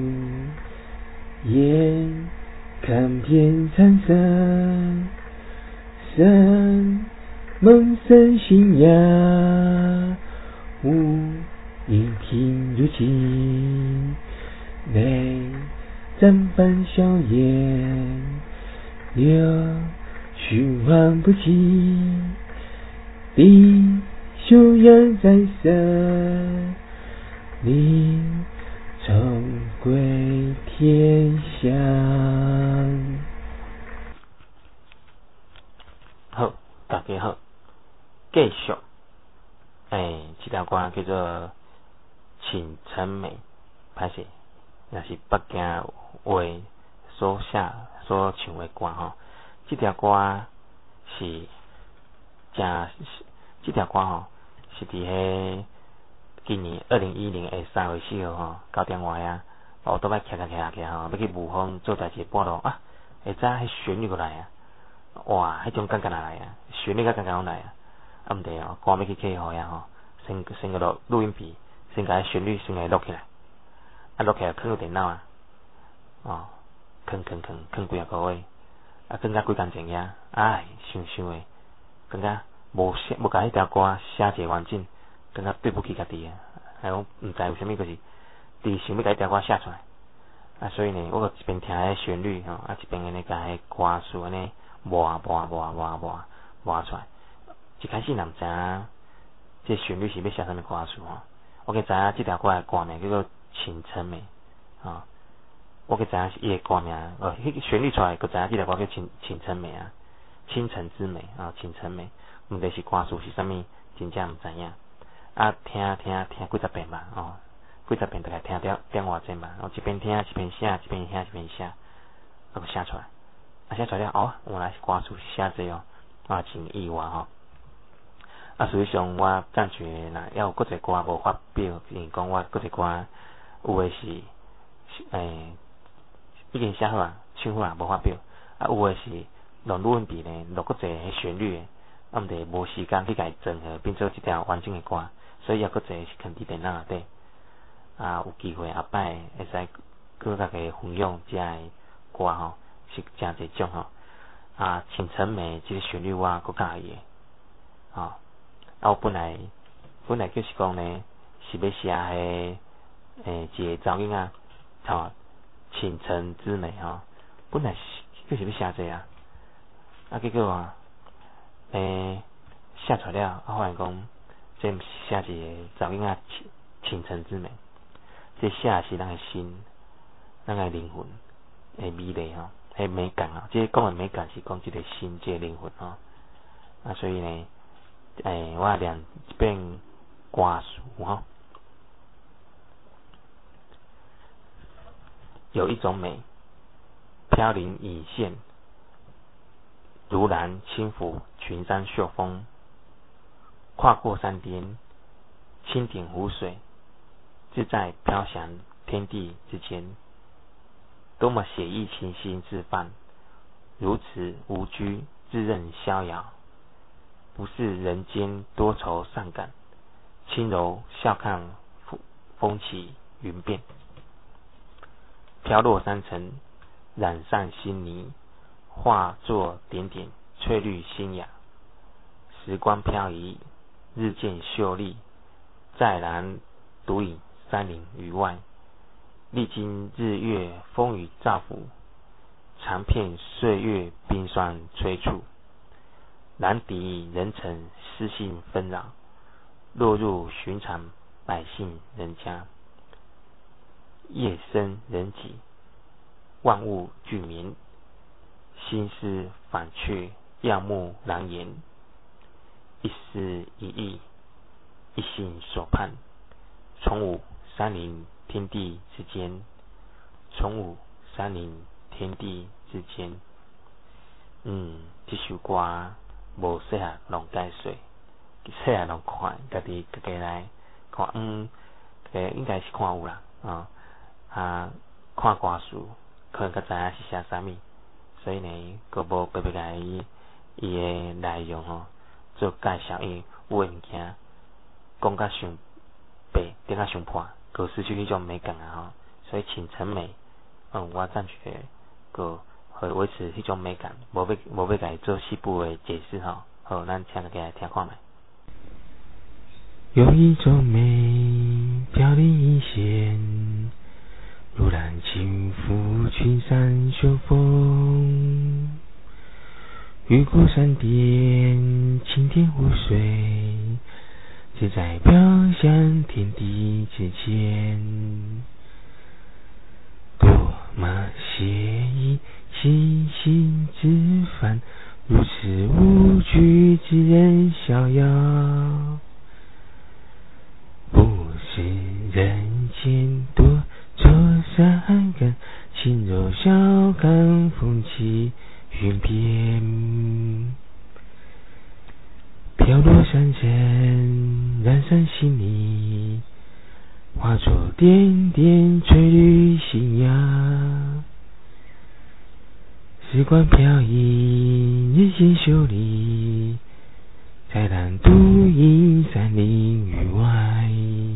眼看遍苍山，山梦生新芽，雾阴平如镜，泪沾伴笑颜，流循环不息，地休养在身，你重归天乡。 好，大家好，继续，诶，这条歌叫做《倾城美》，歹势，也是北京话所写所唱的歌吼。这条歌是正，这条歌吼是伫迄今年二零一零年三月四号吼九点外啊，我倒摆徛徛徛徛吼，要去武峰做代志半路啊，会知迄旋律过来啊，哇，迄种感觉来啊，旋律甲感觉拢来啊，啊毋对哦，歌要去客户遐吼，先先个录录音笔，先甲旋律先来录起来，啊录起来放入电脑啊，哦，放放放放几啊个月，啊放甲几工前遐，哎，想想诶，感觉无写无甲迄条歌写一个完整，感觉对不起家己啊，还讲毋知为虾米，就是伫想要甲迄条歌写出来，啊，所以呢，我一边听迄旋律吼，啊一边安尼甲迄歌词安尼磨磨磨磨磨磨出来。一开始若毋知影这旋律是要写啥物歌词吼，我计知影这条歌的歌名叫做《倾城美》啊，我计知影是伊的歌名，哦，迄个旋律出来，佮知影这条歌叫《倾倾城美》啊，倾城之美啊，倾城美，毋知是歌词是啥物，真正毋知影。啊，听听听几十遍吧，哦，几十遍大概听了点外钟吧，然后一边听一边写，一边听一边写，啊，佮写出来，啊，写出来了，哦，原来是歌词是写这哦，啊，真意外吼。啊，实际上我暂时若还有搁一个歌无发表，因讲我搁一个歌有诶是，诶，已经写好啊，唱好啊，无发表，啊，有诶是用录音笔呢录搁一个迄旋律诶，啊，毋得无时间去甲伊整合变做一条完整诶歌，所以抑搁一个是放伫电脑内底，啊，有机会后摆会使搁甲个分享遮个歌吼，是真侪种吼，啊，倾城美即个旋律我搁介意诶，吼。啊，我本来本来就是讲呢，是要写迄诶一个查某囡仔，吼，倾城之美吼，本来是就是要写这啊，啊结果啊，诶写出来了，啊发现讲，这毋是写一个查某囡仔倾倾城之美，这写的是咱诶心，咱诶灵魂， 诶美丽吼，迄美感啊，即讲诶美感是讲即个心即个灵魂吼。啊，所以呢，诶，我念一遍歌词吼。有一种美，飘零隐现，如兰轻抚群山秀峰，跨过山巅，蜻蜓湖水，自在飘翔天地之间。多么写意清新自放，如此无拘自任逍遥，不是人间多愁善感，轻柔笑看风起云变。飘落山层，染上新泥，化作点点翠绿新芽。时光飘移，日渐秀丽，再然独饮山林于外。历经日月风雨照拂，尝遍岁月冰霜催促，难敌人尘私性纷扰，落入寻常百姓人家。夜深人静，万物俱眠，心思反却耀目难言。一丝一意，一心所盼，从吾山林天地之间，从吾山林天地之间。嗯，这首歌无适合人解说，适合人看，家己家己来看。嗯，诶，应该是看有啦，啊、哦、啊，看歌词可能较知影是写啥物，所以呢，佫无特别甲伊伊诶内容吼做介绍，因为有诶物件讲甲伤白，讲甲伤破，佫失去迄种美感啊吼。所以请陈美，嗯，我暂觉佫会维持迄种美感，无要无要甲伊做细部诶解释吼。好，咱请大家来听看觅。 有一种美，飘零一现，如兰轻抚群山秀峰。越过山巅，蜻蜓湖水，自在飘向天地之间。多么写意，清新自放，如此无拘自任逍遥。不是人间多愁善感，轻柔笑看风起云变。飘落山层，染上新泥，化作点点翠绿新芽。时光飘移，日渐秀丽，再然独饮山林于外。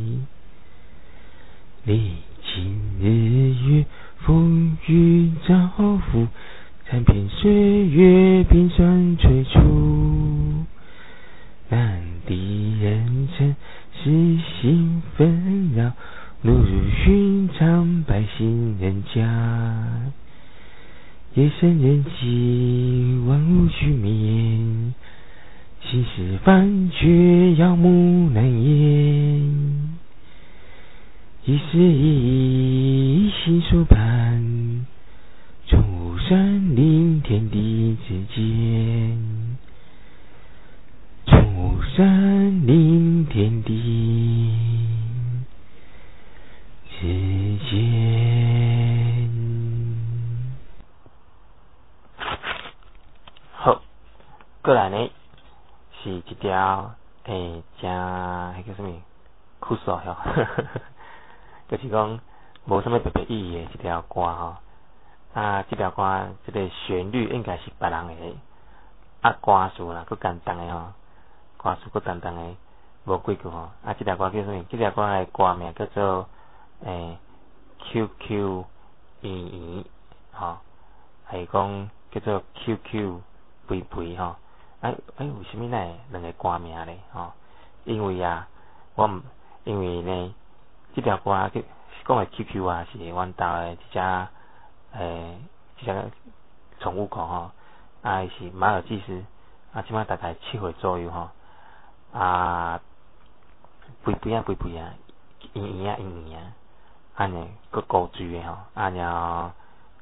历经日月风雨照拂，尝遍岁月冰霜催促，难敌人尘私心纷扰，落入寻常百姓人家。夜深人静，万物俱眠，心事反却耀目难言。一丝一意，一心所盼，从吾山林天地之间，从吾山林天地之间。 好，过来呢是一条诶，真迄叫什么？酷手吼，就是讲无什么特别意义诶一条歌吼。啊，这条歌这个旋律应该是别人诶，啊歌词啦，佫简单诶吼，歌词佫简单诶，无几句吼。啊，这条歌叫什么？这条歌诶歌名叫做诶 Q Q 圆圆吼，系讲叫做 Q Q 肥肥吼。哎哎，为什么呢？两个歌名咧吼？因为啊，我毋因为呢，这条歌叫讲的 Q Q 啊，是阮兜的一只诶，一只宠物狗吼，啊是马尔济斯，啊即摆大概七岁左右吼，啊肥肥啊肥肥啊，圆圆啊圆圆啊，安尼佫高追的吼，啊然后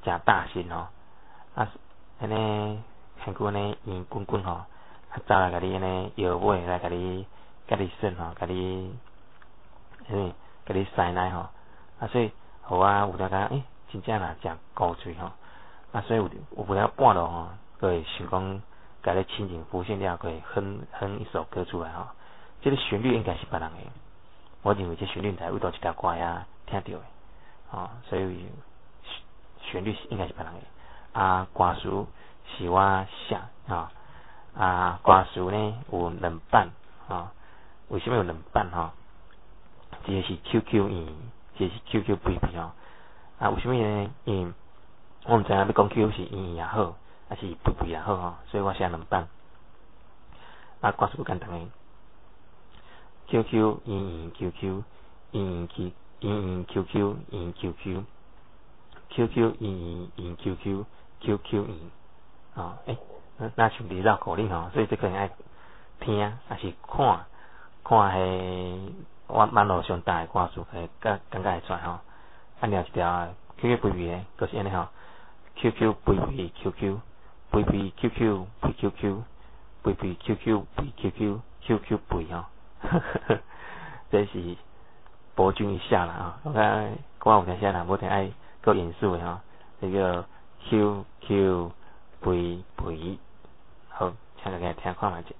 诚大心吼，啊，安尼很久安尼圆滚滚吼，啊走来甲你安尼摇尾来甲你甲你耍吼，甲你，嗯，甲你塞奶吼，啊所以互我有了感觉，诶，真正啦诚古锥吼，啊所以有有不了半路吼，就会想讲，甲你亲情浮现了，可以哼哼一首歌出来吼，这个旋律应该是别人的，我认为这旋律在为倒一条歌呀听到的，哦，所以旋律应该是别人的，啊歌词是我写，吼，啊歌词呢有两版，吼，为什么有两版吼？一个是 Q Q 语，一个是 Q Q 肥肥吼，啊为什么呢？因为我毋知影要讲 Q 是圆圆也好，还是肥肥也好吼，所以我写两版。啊，歌词简单诶 ，Q Q 圆圆 Q Q 圆圆 Q 圆圆 Q Q 圆 Q Q Q Q 圆圆圆 Q Q Q Q 圆，哦，诶，那像离绕口令吼，所以这可能爱听，还是看，看迄我网络上打诶歌词，诶，感感觉会出来吼。啊，另一条 Q Q 肥肥诶，就是安尼吼 ，Q Q 肥肥 Q Q 肥肥 Q Q 肥 Q Q 肥肥 Q Q 肥 Q Q Q Q 肥吼，这是博君一笑啦啊！我看我有听下啦，无听爱够严肃诶吼，这个 Q Q 肥肥，好，请大家听看卖者。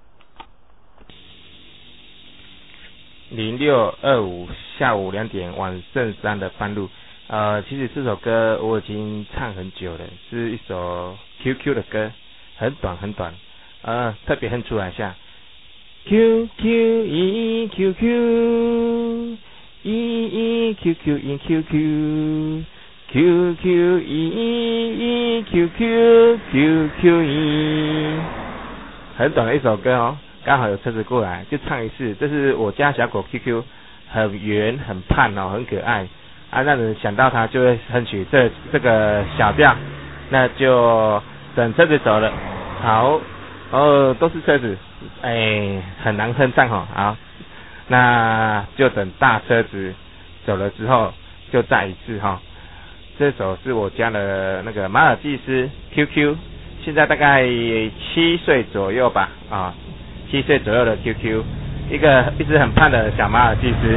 零六二五下午两点往圣山的半路。呃，其实这首歌我已经唱很久了，是一首 Q Q 的歌，很短很短，呃，特别哼出来一下。Q Q 一 Q Q 一一 Q Q 一 Q Q Q Q 一一 Q Q Q Q 一，很短的一首歌哦。刚好有车子过来，就唱一次。这是我家小狗 Q Q， 很圆很胖哦，很可爱啊，让人想到它就会哼起这这个小调。那就等车子走了，好，哦，都是车子，哎，很难哼唱哦。好，那就等大车子走了之后，就再一次哈、哦。这首是我家的那个马尔济斯 Q Q， 现在大概七岁左右吧，啊。七岁左右的 Q Q， 一个一只很胖的小马尔济斯。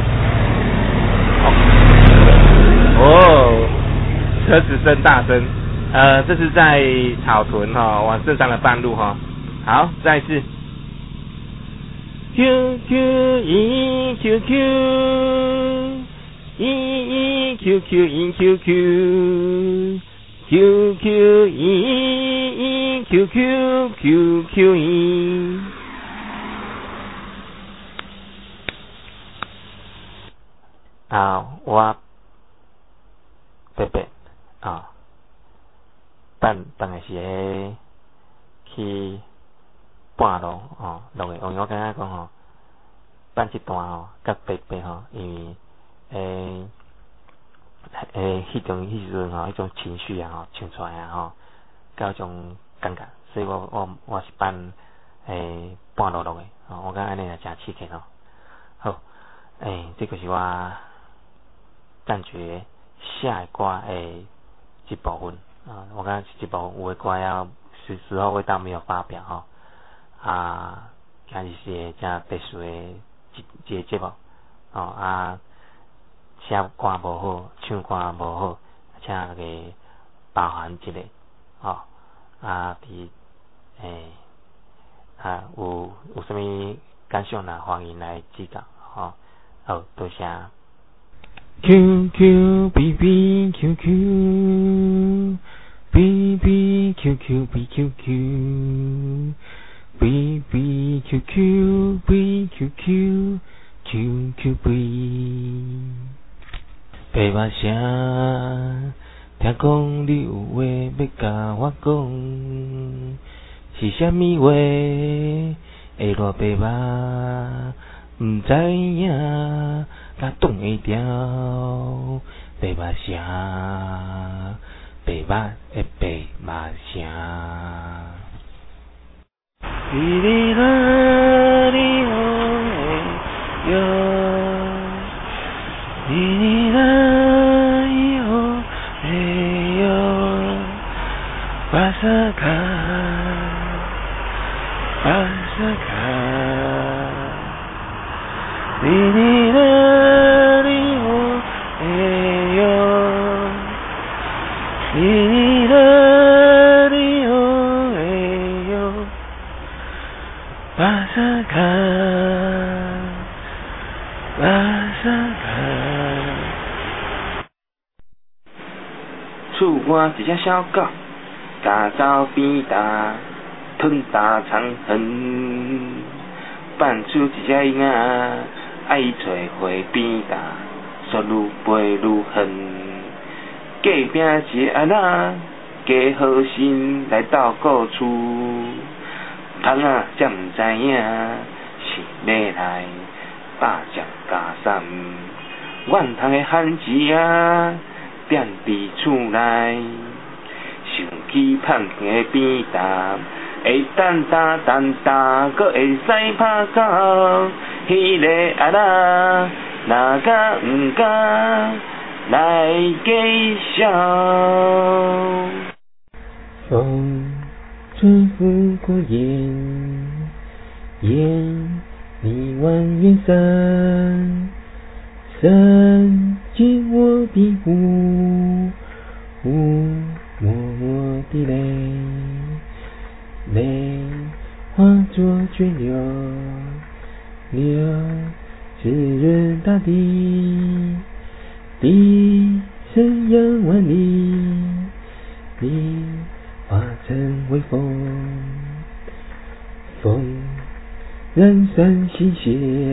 哦，车子声大声，呃，这是在草屯哈、哦，往圣山的半路哈、哦。好，再一次。Q Q 一 Q Q 一一 Q Q 一 Q Q Q Q 一一 Q Q Q Q 一。 啊，我伯伯啊，办当个是迄去半路哦，落去，因为我感觉讲吼，办这段吼，甲伯伯吼，因为诶诶，迄种迄时阵吼，迄种情绪啊吼，唱出来啊吼，甲迄种感觉，所以我我我是办诶半路落去，哦，我感觉安尼也诚刺激哦。好，诶，这个是我感觉下一歌诶一部分啊，我感觉这部分有的歌要是时候会到没有发表吼、哦、啊，今日是诚特殊的一一个节目哦啊，写歌无好，唱歌无好，请大家包涵一下哦啊，伫诶啊有有啥物感想啦，欢迎来指教吼，好，多谢。 Q Q B B Q Q B B Q Q B Q Q B B Q Q B Q Q Q Q B。 爸爸声，听讲你有话要甲我讲，是啥物话会让爸爸毋知影？甲挡会牢，爸爸声，爸爸的爸爸声。哩哩啦哩哦哎哟，哩哩啦哩哦哎哟。 哩哩啦哩哦哎哟，哩哩啦哩哦哎哟，巴萨卡，巴萨卡。厝外一只小狗，家走边搭，吞大长痕。扮出一只婴仔，爱找花边搭，煞愈飞愈远。隔壁一个阿仔，加好心来斗顾厝，虫仔才毋知影是要来霸占家产。阮通的汉子啊！踮伫厝内，想起芳的边搭，会等打等打，搁会使拍狗。迄个阿仔，哪敢毋敢来计较？风吹拂过眼，眼迷望远山，山紧我的湖，湖默默的泪，泪化作涓流，流滋润大地，地生养万里，里化成微风，风燃散心血，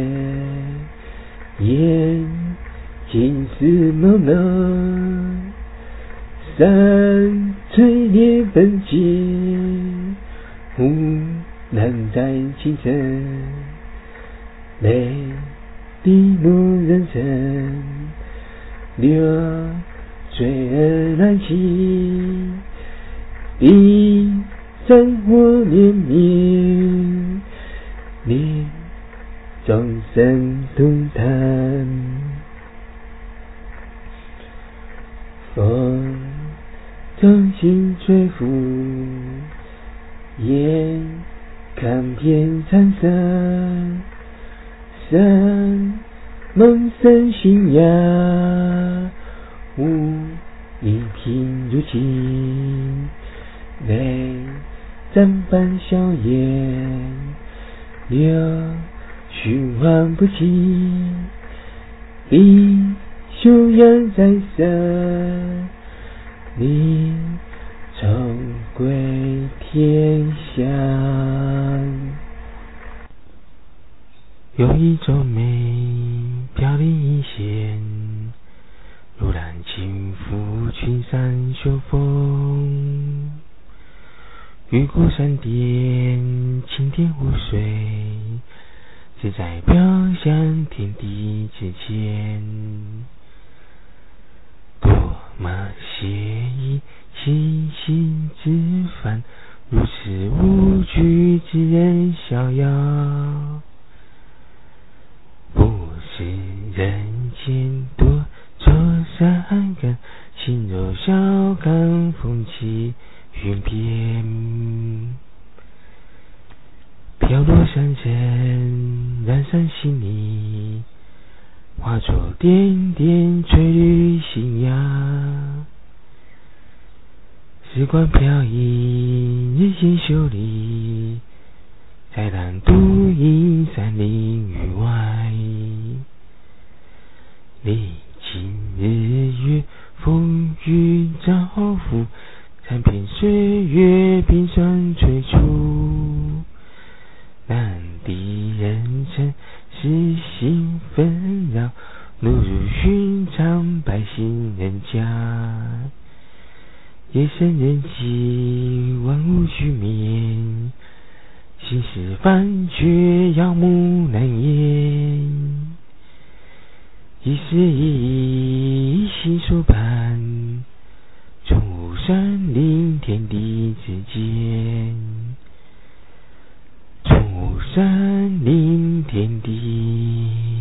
烟情丝朦胧，山吹裂奔袭，湖南在清晨，泪滴落人生，流水而来袭，地山火连绵，你众生同叹。风掌心吹拂，眼看遍苍山，山梦生新芽，雾一平如镜，泪沾伴笑颜，流循环不息，地休养在身，你重归天乡。有一种美，飘零一线，如染轻拂群山秀峰。越过山巅，青天湖水，自在飘向天地之间。多么惬意，清新之范，如此无惧之人逍遥。不是人间多愁善感，轻柔笑看风起云边。飘落山尘，染上心里，化作点点翠绿新芽。时光飘逸，日渐修理，在蓝独影山林域外。历经日月风雨照拂，残片岁月冰霜催促。难敌人称世心纷扰，怒入寻常百姓人家。夜深人静，万物俱眠，心事烦觉，耀目难言。一丝一意，一心所盼，从无山林天地之间，从无山林天地。